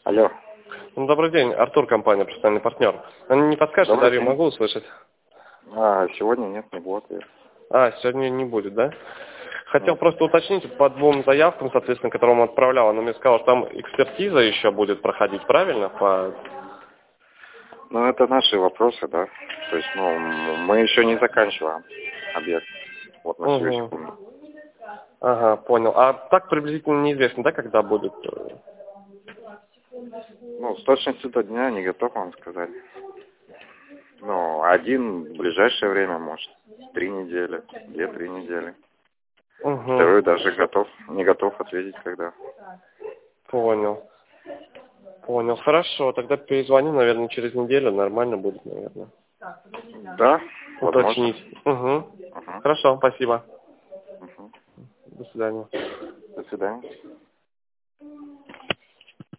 Алло. Ну, добрый день, Артур, компания «Профессиональный партнер». Не подскажете, Добрый Дарью день. могу услышать? Сегодня нет, не будет. Сегодня не будет, да? Хотел Нет. просто уточнить по двум заявкам, соответственно, которым он отправлял. Она мне сказала, что там экспертиза еще будет проходить, правильно? Ну, это наши вопросы, да. То есть, мы еще не заканчиваем объект. Вот на сию Угу. секунду. Ага, понял. А так приблизительно неизвестно, да, когда будет? С точностью до дня не готов вам сказать. Один в ближайшее время, может, 3 недели, 2-3 недели. Угу. Второй даже не готов ответить, когда. Понял. Понял. Хорошо, тогда перезвоню, наверное, через неделю. Нормально будет, наверное. Да, возможно. Уточнить. Угу. Угу. Хорошо, спасибо. Угу. До свидания. До свидания.